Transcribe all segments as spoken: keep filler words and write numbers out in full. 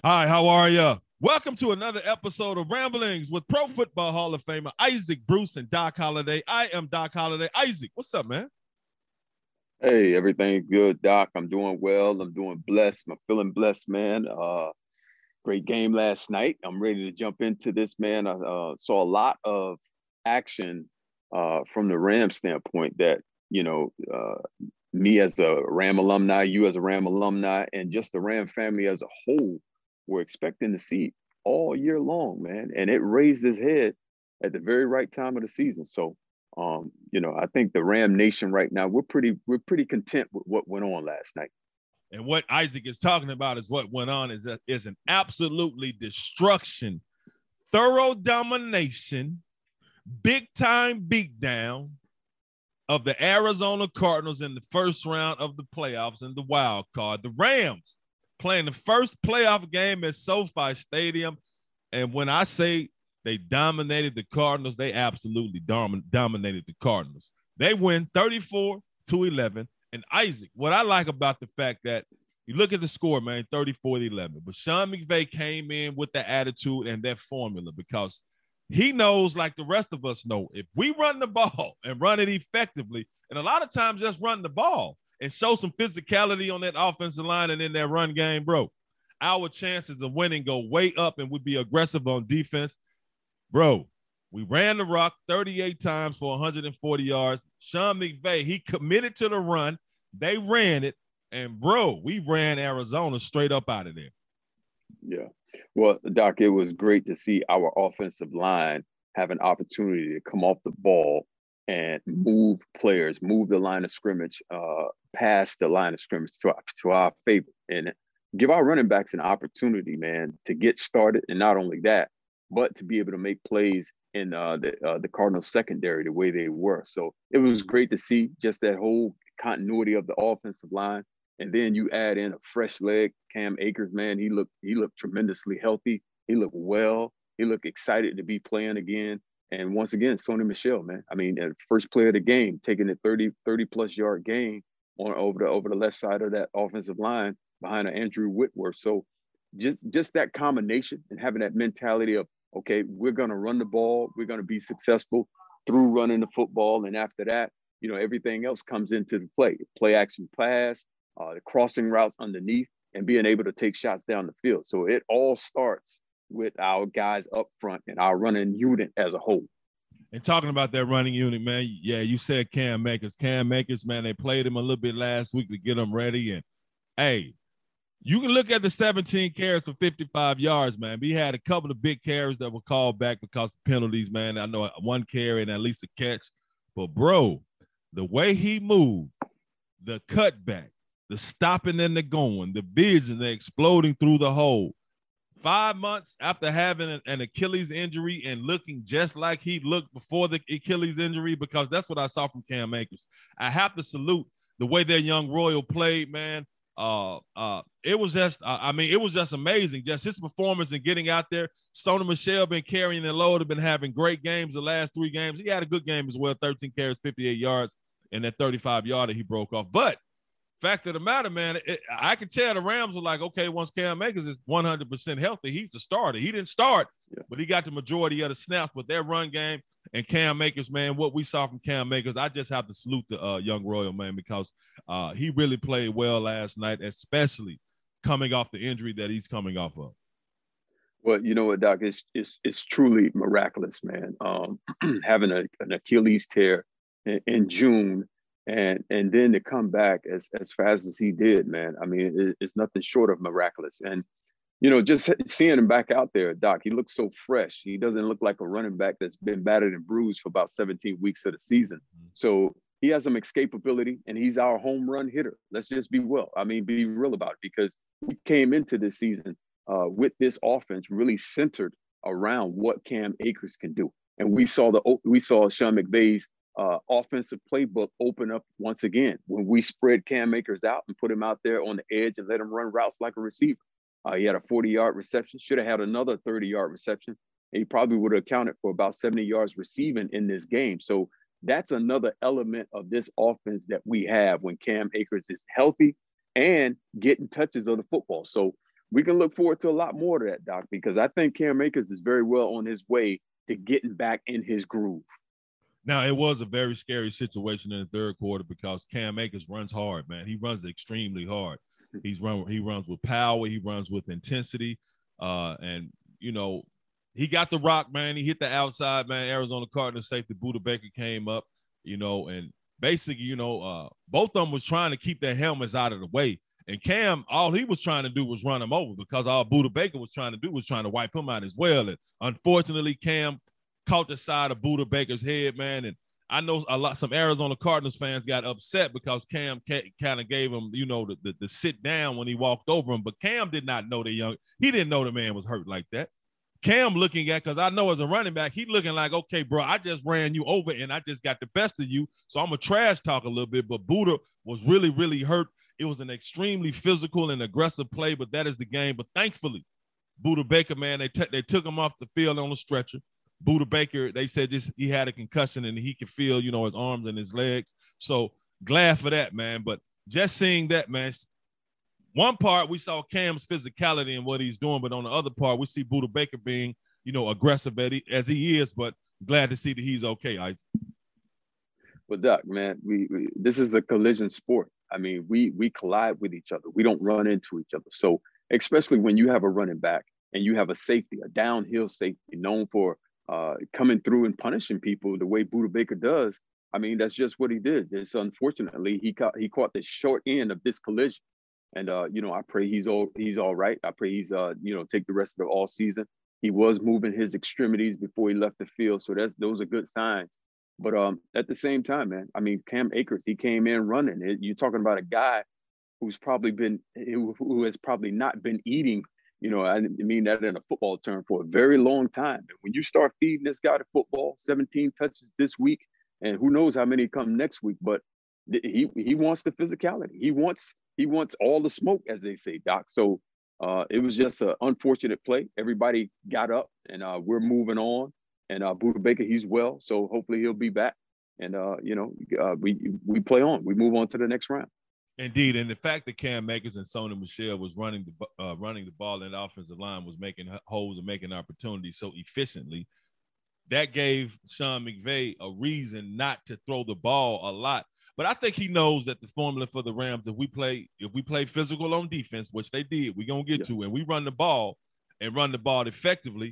Hi, how are you? Welcome to another episode of Ramblings with Pro Football Hall of Famer Isaac Bruce and Doc Holliday. I am Doc Holliday. Isaac, what's up, man? Hey, everything good, Doc. I'm doing well. I'm doing blessed. I'm feeling blessed, man. Uh, great game last night. I'm ready to jump into this, man. I uh, saw a lot of action uh, from the Ram standpoint that, you know, uh, me as a Ram alumni, you as a Ram alumni, and just the Ram family as a whole were expecting to see all year long, man. And it raised its head at the very right time of the season. So, um, you know, I think the Ram Nation right now, we're pretty, we're pretty content with what went on last night. And what Isaac is talking about is what went on is, a, is an absolutely destruction, thorough domination, big time beatdown of the Arizona Cardinals in the first round of the playoffs and the wild card. The Rams playing the first playoff game at SoFi Stadium. And when I say they dominated the Cardinals, they absolutely dom- dominated the Cardinals. They win thirty-four to eleven. And Isaac, what I like about the fact that you look at the score, man, thirty-four to eleven, but Sean McVay came in with the attitude and that formula because he knows, like the rest of us know, if we run the ball and run it effectively, and a lot of times just run the ball and show some physicality on that offensive line and in that run game, bro, our chances of winning go way up and we'd be aggressive on defense. Bro, we ran the rock thirty-eight times for one hundred forty yards. Sean McVay, he committed to the run. They ran it. And, bro, we ran Arizona straight up out of there. Yeah. Well, Doc, it was great to see our offensive line have an opportunity to come off the ball and move players, move the line of scrimmage, uh, past the line of scrimmage to our, to our favor, and give our running backs an opportunity, man, to get started. And not only that, but to be able to make plays in uh, the uh, the Cardinals secondary the way they were. So it was great to see just that whole continuity of the offensive line. And then you add in a fresh leg, Cam Akers, man. He looked he looked tremendously healthy. He looked well. He looked excited to be playing again. And once again, Sony Michel, man. I mean, first play of the game, taking a thirty, thirty plus yard gain on over the over the left side of that offensive line behind Andrew Whitworth. So just just that combination and having that mentality of, okay, we're going to run the ball. We're going to be successful through running the football. And after that, you know, everything else comes into the play. Play action pass, uh, the crossing routes underneath, and being able to take shots down the field. So it all starts with our guys up front and our running unit as a whole. And talking about that running unit, man, yeah, you said Cam Akers. Cam Akers, man, they played him a little bit last week to get him ready. And, hey, you can look at the seventeen carries for fifty-five yards, man. We had a couple of big carries that were called back because of penalties, man. I know one carry and at least a catch. But, bro, the way he moved, the cutback, the stopping and the going, the vision, the exploding through the hole. Five months after having an, an Achilles injury and looking just like he looked before the Achilles injury, because that's what I saw from Cam Akers. I have to salute the way their young Royal played, man. Uh, uh, it was just, uh, I mean, it was just amazing. Just his performance and getting out there. Sony Michel been carrying the load, have been having great games the last three games. He had a good game as well, thirteen carries, fifty-eight yards, and that thirty-five yarder he broke off. But fact of the matter, man, it, I can tell the Rams were like, okay, once Cam Akers is one hundred percent healthy, he's a starter. He didn't start, yeah. but he got the majority of the snaps. But their run game and Cam Akers, man, what we saw from Cam Akers, I just have to salute the uh, young Royal, man, because uh, he really played well last night, especially coming off the injury that he's coming off of. Well, you know what, Doc, it's, it's, it's truly miraculous, man. Um, having a, an Achilles tear in, in June, And and then to come back as as fast as he did, man, I mean, it, it's nothing short of miraculous. And, you know, just seeing him back out there, Doc, he looks so fresh. He doesn't look like a running back that's been battered and bruised for about seventeen weeks of the season. So he has some escapability, and he's our home run hitter. Let's just be well. I mean, be real about it, because we came into this season uh, with this offense really centered around what Cam Akers can do. And we saw the we saw Sean McVay's Uh, offensive playbook open up once again when we spread Cam Akers out and put him out there on the edge and let him run routes like a receiver. Uh, he had a forty-yard reception, should have had another thirty-yard reception. And he probably would have accounted for about seventy yards receiving in this game. So that's another element of this offense that we have when Cam Akers is healthy and getting touches of the football. So we can look forward to a lot more of that, Doc, because I think Cam Akers is very well on his way to getting back in his groove. Now, it was a very scary situation in the third quarter because Cam Akers runs hard, man. He runs extremely hard. He's run. He runs with power. He runs with intensity. Uh, and, you know, he got the rock, man. He hit the outside, man. Arizona Cardinals safety Budda Baker came up, you know, and basically, you know, uh, both of them was trying to keep their helmets out of the way. And Cam, all he was trying to do was run him over because all Budda Baker was trying to do was trying to wipe him out as well. And unfortunately, Cam caught the side of Budda Baker's head, man. And I know a lot, some Arizona Cardinals fans got upset because Cam kind of gave him, you know, the, the, the sit down when he walked over him. But Cam did not know the young, he didn't know the man was hurt like that. Cam looking at, because I know as a running back, he looking like, okay, bro, I just ran you over and I just got the best of you. So I'm going to trash talk a little bit. But Budda was really, really hurt. It was an extremely physical and aggressive play, but that is the game. But thankfully, Budda Baker, man, they, t- they took him off the field on a stretcher. Budda Baker, they said just he had a concussion and he could feel, you know, his arms and his legs. So glad for that, man. But just seeing that, man, one part we saw Cam's physicality and what he's doing, but on the other part, we see Budda Baker being, you know, aggressive as he, as he is, but glad to see that he's okay, Isaac. Well, Doc, man, we, we this is a collision sport. I mean, we we collide with each other. We don't run into each other. So especially when you have a running back and you have a safety, a downhill safety known for uh, coming through and punishing people the way Budda Baker does. I mean, that's just what he did. It's unfortunately he caught he caught the short end of this collision. And uh, you know, I pray he's all he's all right. I pray he's uh, you know, take the rest of the all season. He was moving his extremities before he left the field, so that's those are good signs. But um, at the same time, man, I mean, Cam Akers, he came in running. It, you're talking about a guy who's probably been, who, who has probably not been eating, you know, I mean that in a football term, for a very long time. And when you start feeding this guy to football, seventeen touches this week, and who knows how many come next week, but he he wants the physicality. He wants he wants all the smoke, as they say, Doc. So uh, it was just an unfortunate play. Everybody got up, and uh, we're moving on. And uh, Budda Baker, he's well, so hopefully he'll be back. And uh, you know, uh, we we play on. We move on to the next round. Indeed, and the fact that Cam Akers and Sony Michel was running the uh, running the ball in the offensive line was making holes and making opportunities so efficiently, that gave Sean McVay a reason not to throw the ball a lot. But I think he knows that the formula for the Rams, if we play if we play physical on defense, which they did, we're gonna get yeah. to, and we run the ball and run the ball effectively,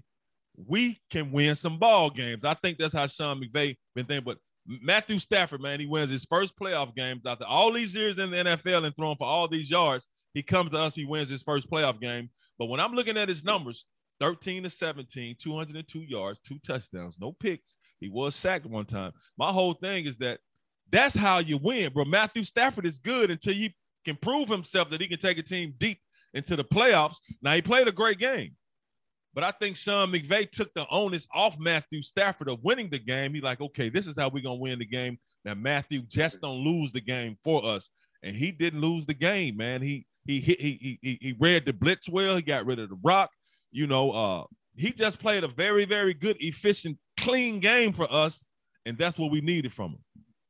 we can win some ball games. I think that's how Sean McVay been thinking. But Matthew Stafford, man, he wins his first playoff games after all these years in the N F L and throwing for all these yards. He comes to us, he wins his first playoff game. But when I'm looking at his numbers, thirteen to seventeen, two hundred two yards, two touchdowns, no picks. He was sacked one time. My whole thing is that that's how you win, bro. Matthew Stafford is good until he can prove himself that he can take a team deep into the playoffs. Now, he played a great game. But I think Sean McVay took the onus off Matthew Stafford of winning the game. He's like, okay, this is how we're going to win the game. Now, Matthew just don't lose the game for us. And he didn't lose the game, man. He he he he he, he read the blitz well. He got rid of the rock. You know, uh, he just played a very, very good, efficient, clean game for us. And that's what we needed from him.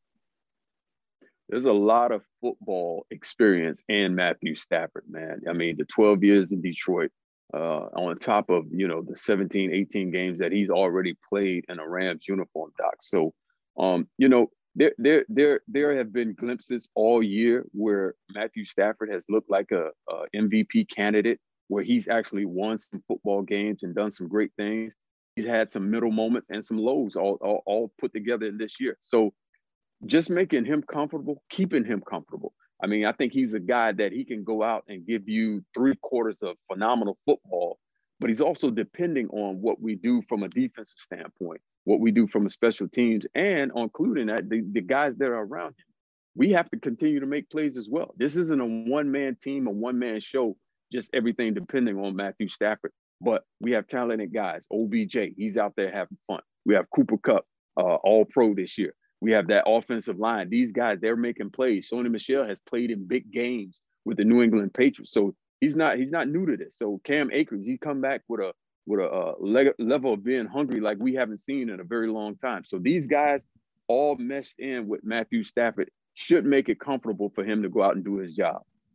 There's a lot of football experience in Matthew Stafford, man. I mean, the twelve years in Detroit, Uh, on top of, you know, the seventeen, eighteen games that he's already played in a Rams uniform, Doc. So, um, you know, there, there, there, there have been glimpses all year where Matthew Stafford has looked like a, a M V P candidate, where he's actually won some football games and done some great things. He's had some middle moments and some lows all, all, all put together in this year. So just making him comfortable, keeping him comfortable. I mean, I think he's a guy that he can go out and give you three quarters of phenomenal football, but he's also depending on what we do from a defensive standpoint, what we do from a special teams, and including that, the, the guys that are around him. We have to continue to make plays as well. This isn't a one-man team, a one-man show, just everything depending on Matthew Stafford. But we have talented guys. O B J, he's out there having fun. We have Cooper Kupp, uh, all pro this year. We have that offensive line. These guys, they're making plays. Sony Michel has played in big games with the New England Patriots. So he's not he's not new to this. So Cam Akers, he come back with a with a uh, leg- level of being hungry like we haven't seen in a very long time. So these guys all meshed in with Matthew Stafford should make it comfortable for him to go out and do his job.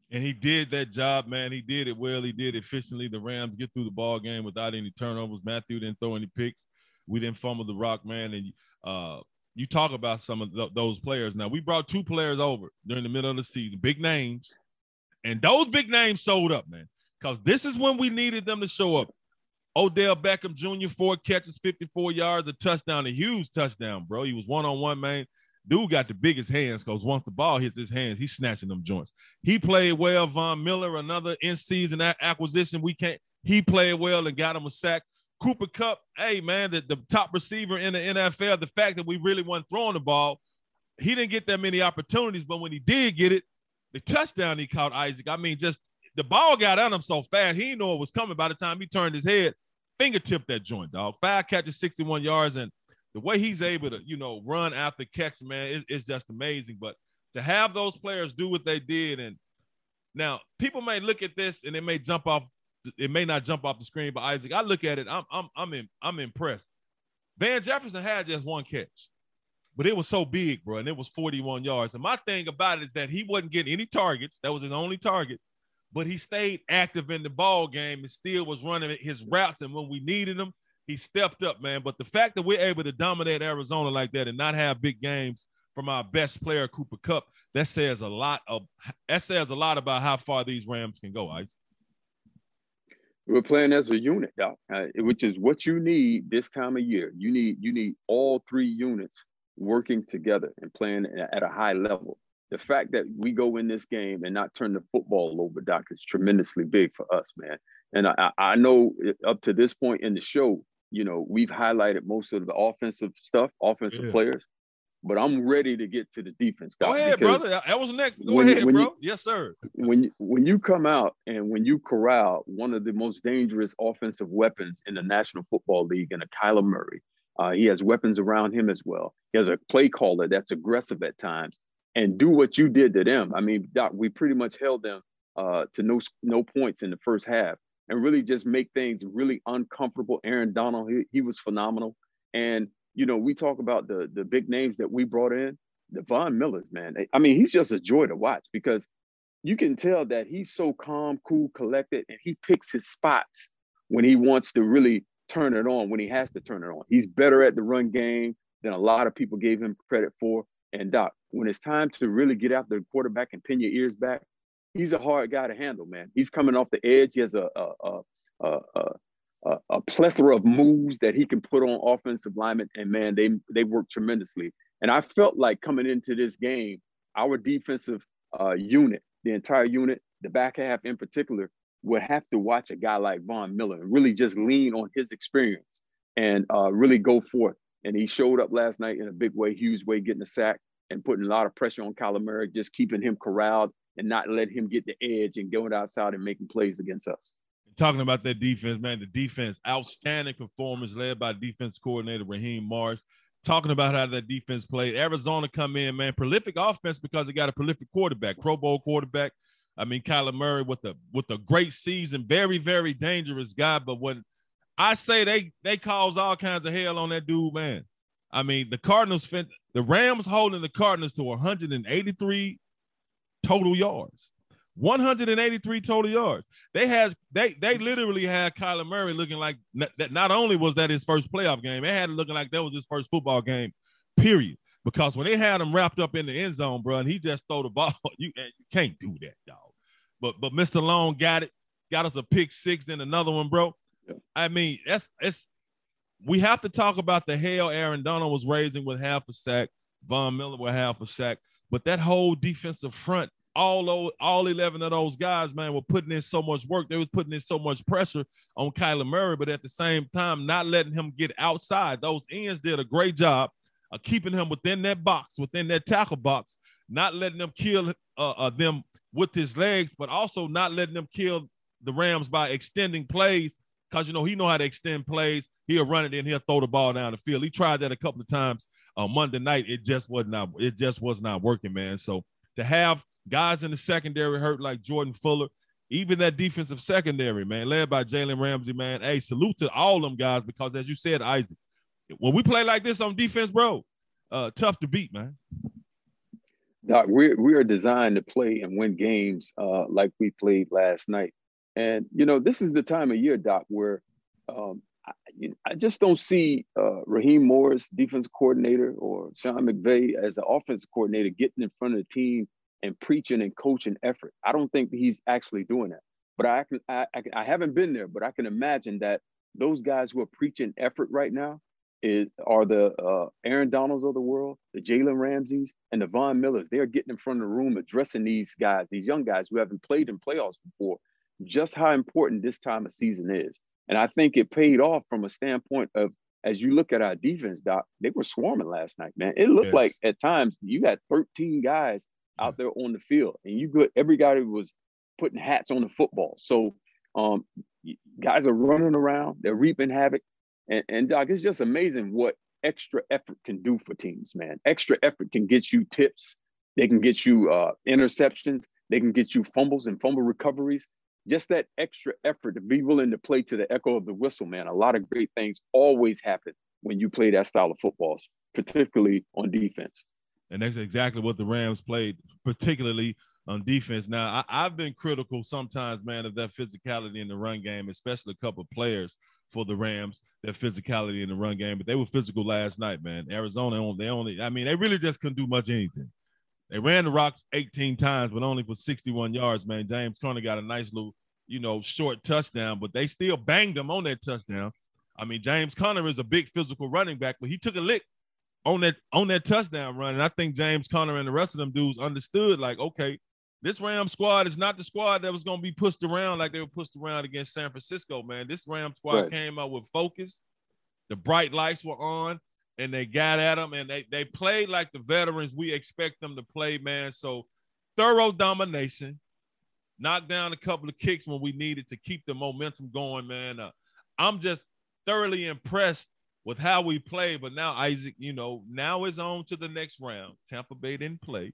And he did that job, man. He did it well. He did it efficiently. The Rams get through the ball game without any turnovers. Matthew didn't throw any picks. We didn't fumble the rock, man. And uh, you talk about some of th- those players. Now, we brought two players over during the middle of the season, big names. And those big names showed up, man, because this is when we needed them to show up. Odell Beckham Junior, four catches, fifty-four yards, a touchdown, a huge touchdown, bro. He was one-on-one, man. Dude got the biggest hands because once the ball hits his hands, he's snatching them joints. He played well. Von Miller, another in-season acquisition. We can't. He played well and got him a sack. Cooper Kupp, hey, man, the, the top receiver in the N F L, the fact that we really weren't throwing the ball, he didn't get that many opportunities, but when he did get it, the touchdown he caught, Isaac, I mean, just the ball got at him so fast, he didn't know it was coming. By the time he turned his head, fingertip that joint, dog. Five catches, sixty-one yards, and the way he's able to, you know, run after catch, man, it, it's just amazing. But to have those players do what they did, and now people may look at this and it may jump off, it may not jump off the screen, but Isaac, I look at it, I'm I'm I'm in, I'm impressed. Van Jefferson had just one catch, but it was so big, bro, and it was forty-one yards. And my thing about it is that he wasn't getting any targets. That was his only target, but he stayed active in the ball game and still was running his routes. And when we needed him, he stepped up, man. But the fact that we're able to dominate Arizona like that and not have big games from our best player, Cooper Kupp, that says a lot of that says a lot about how far these Rams can go, Ice. We're playing as a unit, Doc, uh, which is what you need this time of year. You need you need all three units working together and playing at a high level. The fact that we go in this game and not turn the football over, Doc, is tremendously big for us, man. And I, I know up to this point in the show, you know, we've highlighted most of the offensive stuff, offensive yeah. players, but I'm ready to get to the defense, Doc. Go ahead, brother. That was next. Go when, ahead, when bro. You, yes, sir. When you, when you come out and when you corral one of the most dangerous offensive weapons in the National Football League, and a Kyler Murray, uh, he has weapons around him as well. He has a play caller that's aggressive at times, and do what you did to them. I mean, Doc, we pretty much held them uh, to no no points in the first half, and really just make things really uncomfortable. Aaron Donald, he, he was phenomenal. And, you know, we talk about the, the big names that we brought in, the Von Millers, man. I mean, he's just a joy to watch because you can tell that he's so calm, cool, collected, and he picks his spots when he wants to really turn it on, when he has to turn it on. He's better at the run game than a lot of people gave him credit for. And, Doc, when it's time to really get after the quarterback and pin your ears back, he's a hard guy to handle, man. He's coming off the edge. He has a a, a, a, a, a plethora of moves that he can put on offensive linemen, and, man, they, they work tremendously. And I felt like coming into this game, our defensive uh, unit, the entire unit, the back half in particular, would have to watch a guy like Von Miller and really just lean on his experience and uh, really go forth. And he showed up last night in a big way, huge way, getting a sack and putting a lot of pressure on Kyler Murray, just keeping him corralled and not letting him get the edge and going outside and making plays against us. Talking about that defense, man, the defense, outstanding performance led by defense coordinator Raheem Morris. Talking about how that defense played. Arizona come in, man, prolific offense because they got a prolific quarterback, Pro Bowl quarterback. I mean, Kyler Murray with a with a great season, very, very dangerous guy. But when I say they they cause all kinds of hell on that dude, man. I mean, the Cardinals, the Rams holding the Cardinals to one hundred eighty-three total yards. one hundred eighty-three total yards. They has they they literally had Kyler Murray looking like that. Not only was that his first playoff game, they had it looking like that was his first football game, period. Because when they had him wrapped up in the end zone, bro, and he just throw the ball, you, you can't do that, dog. But but Mister Long got it, got us a pick six and another one, bro. Yeah. I mean, that's it's we have to talk about the hell Aaron Donald was raising with half a sack, Von Miller with half a sack, but that whole defensive front, all those, all eleven of those guys, man, were putting in so much work. They was putting in so much pressure on Kyler Murray, but at the same time, not letting him get outside. Those ends did a great job of keeping him within that box, within that tackle box, not letting them kill uh, uh, them with his legs, but also not letting them kill the Rams by extending plays. Because, you know, he know how to extend plays. He'll run it in, he'll throw the ball down the field. He tried that a couple of times on Monday night. It just was not, it just was not working, man. So to have guys in the secondary hurt like Jordan Fuller, even that defensive secondary, man, led by Jalen Ramsey, man. Hey, salute to all them guys because, as you said, when we play like this on defense, bro, uh, tough to beat, man. Doc, we we are designed to play and win games uh, like we played last night. And you know, this is the time of year, Doc, where um, I, I just don't see uh, Raheem Morris, defense coordinator, or Sean McVay as the offense coordinator getting in front of the team and preaching and coaching effort. I don't think he's actually doing that. But I can, I, I, I haven't been there, but I can imagine that those guys who are preaching effort right now is are the uh, Aaron Donalds of the world, the Jalen Ramseys, and the Von Millers. They are getting in front of the room, addressing these guys, these young guys who haven't played in playoffs before, just how important this time of season is. And I think it paid off from a standpoint of, as you look at our defense, Doc, they were swarming last night, man. It looked Yes. like at times you had thirteen guys out there on the field, and you good every guy who was putting hats on the football. So um, guys are running around, they're reaping havoc. And, and Doc, it's just amazing what extra effort can do for teams, man. Extra effort can get you tips. They can get you uh, interceptions. They can get you fumbles and fumble recoveries. Just that extra effort to be willing to play to the echo of the whistle, man. A lot of great things always happen when you play that style of football, particularly on defense. And that's exactly what the Rams played, particularly on defense. Now, I, I've been critical sometimes, man, of that physicality in the run game, especially a couple of players for the Rams, their physicality in the run game. But they were physical last night, man. Arizona, they only, I mean, they really just couldn't do much anything. They ran the rocks eighteen times, but only for sixty-one yards, man. James Conner got a nice little, you know, short touchdown, but they still banged him on that touchdown. I mean, James Conner is a big physical running back, but he took a lick on that on that touchdown run. And I think James Conner and the rest of them dudes understood, like, okay, this Rams squad is not the squad that was going to be pushed around like they were pushed around against San Francisco, man. This Rams squad Right. came out with focus. The bright lights were on, and they got at them, and they, they played like the veterans we expect them to play, man. So thorough domination, knocked down a couple of kicks when we needed to keep the momentum going, man. Uh, I'm just thoroughly impressed with how we play. But now, Isaac, you know, now it's on to the next round. Tampa Bay didn't play.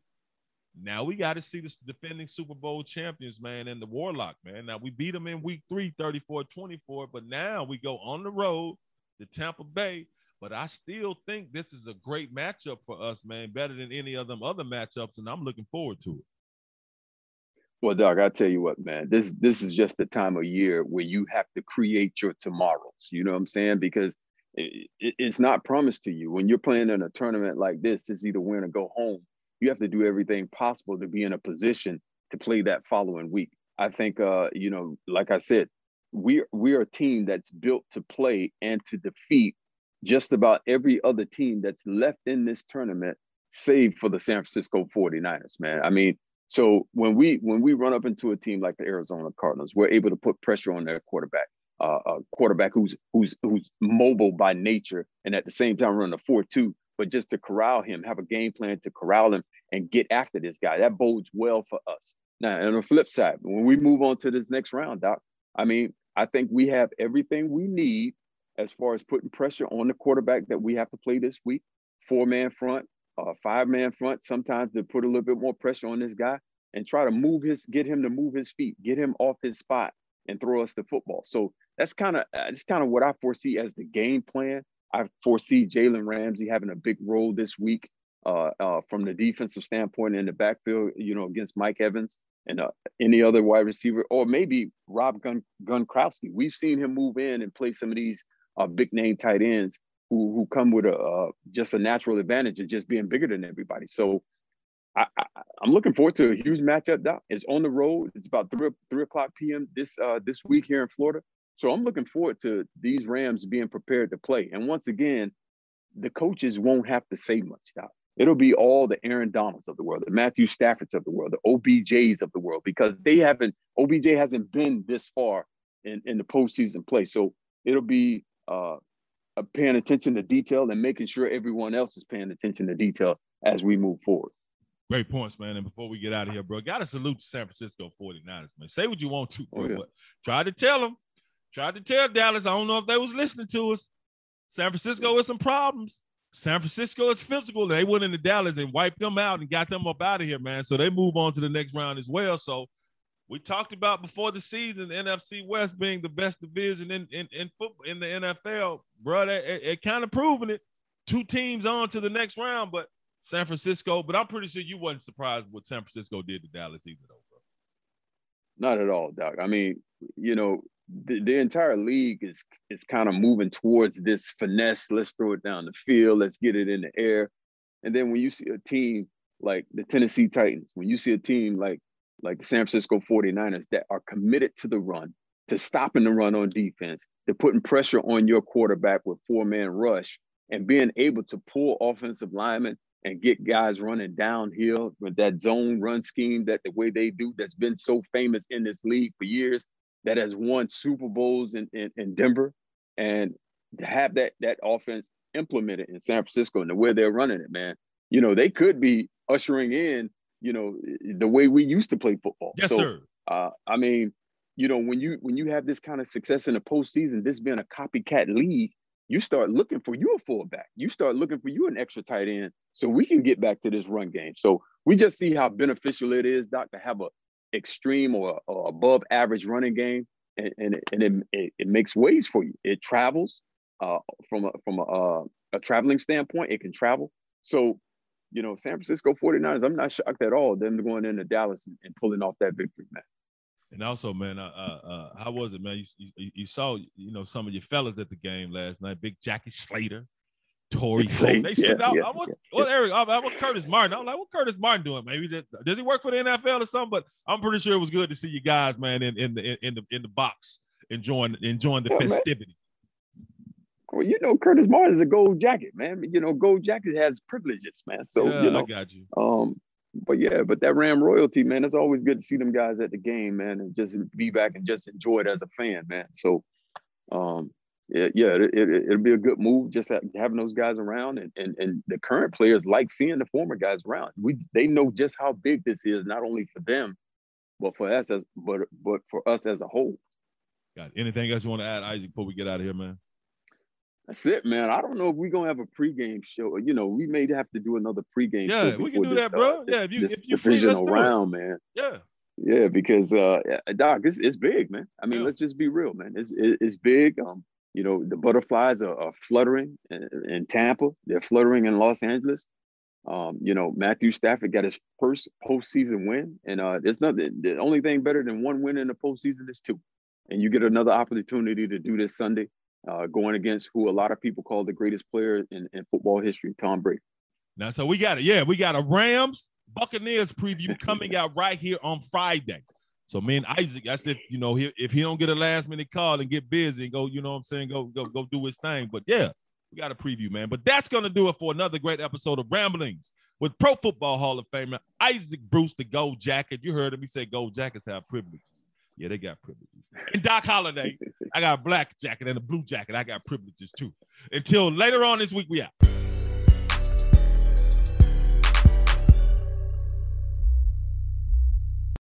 Now we got to see the defending Super Bowl champions, man, and the Warlock, man. Now we beat them in week three, thirty-four twenty-four, but now we go on the road to Tampa Bay. But I still think this is a great matchup for us, man, better than any of them other matchups, and I'm looking forward to it. Well, Doc, I tell you what, man, this this is just the time of year where you have to create your tomorrows. You know what I'm saying? Because it, it, it's not promised to you. When you're playing in a tournament like this, it's either win or go home. You have to do everything possible to be in a position to play that following week. I think, uh, you know, like I said, we we are a team that's built to play and to defeat just about every other team that's left in this tournament, save for the San Francisco forty-niners, man. I mean, so when we when we run up into a team like the Arizona Cardinals, we're able to put pressure on their quarterback, uh, a quarterback who's who's who's mobile by nature, and at the same time run a four two. But just to corral him, have a game plan to corral him and get after this guy. That bodes well for us. Now, on the flip side, when we move on to this next round, Doc, I mean, I think we have everything we need as far as putting pressure on the quarterback that we have to play this week. Four-man front, uh, five-man front, sometimes to put a little bit more pressure on this guy and try to move his, get him to move his feet, get him off his spot and throw us the football. So that's kind of that's kind of what I foresee as the game plan. I foresee Jalen Ramsey having a big role this week uh, uh, from the defensive standpoint in the backfield, you know, against Mike Evans and uh, any other wide receiver, or maybe Rob Gun Gronkowski. We've seen him move in and play some of these uh, big name tight ends who who come with a uh, just a natural advantage of just being bigger than everybody. So I, I, I'm looking forward to a huge matchup. Doc. It's on the road. It's about three three o'clock p m this uh, this week here in Florida. So I'm looking forward to these Rams being prepared to play. And once again, the coaches won't have to say much, Doc. It'll be all the Aaron Donalds of the world, the Matthew Staffords of the world, the O B Js of the world, because they haven't, O B J hasn't been this far in, in the postseason play. So it'll be uh, paying attention to detail and making sure everyone else is paying attention to detail as we move forward. Great points, man. And before we get out of here, bro, got to salute the San Francisco forty-niners, man. Say what you want to, bro. Oh, yeah. But try to tell them. Tried to tell Dallas, I don't know if they was listening to us. San Francisco has some problems. San Francisco is physical. They went into Dallas and wiped them out and got them up out of here, man. So they move on to the next round as well. So we talked about before the season, the N F C West being the best division in in, in football in the N F L, bro. It, it, it kind of proving it. Two teams on to the next round, but San Francisco, but I'm pretty sure you wasn't surprised what San Francisco did to Dallas either, though, bro. Not at all, Doc. I mean, you know, the, the entire league is is kind of moving towards this finesse. Let's throw it down the field. Let's get it in the air. And then when you see a team like the Tennessee Titans, when you see a team like like the San Francisco forty-niners that are committed to the run, to stopping the run on defense, to putting pressure on your quarterback with four-man rush, and being able to pull offensive linemen and get guys running downhill with that zone run scheme, that the way they do, that's been so famous in this league for years, that has won Super Bowls in, in, in Denver. And to have that that offense implemented in San Francisco and the way they're running it, man, you know, they could be ushering in, you know, the way we used to play football. Yes, so, sir. Uh, I mean, you know, when you when you have this kind of success in the postseason, this being a copycat league, you start looking for you a fullback. You start looking for you an extra tight end so we can get back to this run game. So we just see how beneficial it is, Doc, to have a extreme or, or above average running game, and, and, and it, it, it makes waves for you. It travels uh, from a, from a, uh, a traveling standpoint. It can travel. So, you know, San Francisco forty-niners, I'm not shocked at all them going into Dallas and, and pulling off that victory, man. And also, man, uh, uh, uh, how was it, man? You, you, you saw, you know, some of your fellas at the game last night. Big Jackie Slater, Torrey Cole. They said, yeah, I, yeah, I want, yeah, what, Eric? I, I want Curtis Martin. I was like, what Curtis Martin doing? Maybe just, does he work for the N F L or something? But I'm pretty sure it was good to see you guys, man, in in the in the in the box enjoying enjoying the yeah, festivity. Man. Well, you know, Curtis Martin is a gold jacket, man. You know, gold jacket has privileges, man. So yeah, you know, I got you. Um, But yeah, but that Ram royalty, man, it's always good to see them guys at the game, man, and just be back and just enjoy it as a fan, man. So, um, yeah, yeah, it, it, it'll be a good move just having those guys around, and, and and the current players like seeing the former guys around. We they know just how big this is, not only for them, but for us as but but for us as a whole. Got anything else you want to add, Isaac, before we get out of here, man? That's it, man. I don't know if we're gonna have a pregame show. You know, we may have to do another pregame yeah, show. We can do this, that, bro. Uh, yeah, if you this if you free, let's do round, it. man. Yeah. Yeah, because uh, Doc, it's it's big, man. I mean, yeah. let's just be real, man. It's it's big. Um, you know, the butterflies are, are fluttering in, in Tampa. They're fluttering in Los Angeles. Um, you know, Matthew Stafford got his first postseason win, and uh, there's nothing. The only thing better than one win in the postseason is two, and you get another opportunity to do this Sunday. Uh, going against who a lot of people call the greatest player in, in football history, Tom Brady. Now, so we got it. Yeah, we got a Rams Buccaneers preview coming out right here on Friday. So me and Isaac, I said, you know, he, if he don't get a last minute call and get busy and go, you know what I'm saying, go go go do his thing. But yeah, we got a preview, man. But that's gonna do it for another great episode of Ramblings with Pro Football Hall of Famer Isaac Bruce, the Gold Jacket. You heard him. He said Gold Jackets have privileges. Yeah, they got privileges. And Doc Holliday, I got a black jacket and a blue jacket. I got privileges too. Until later on this week, we out.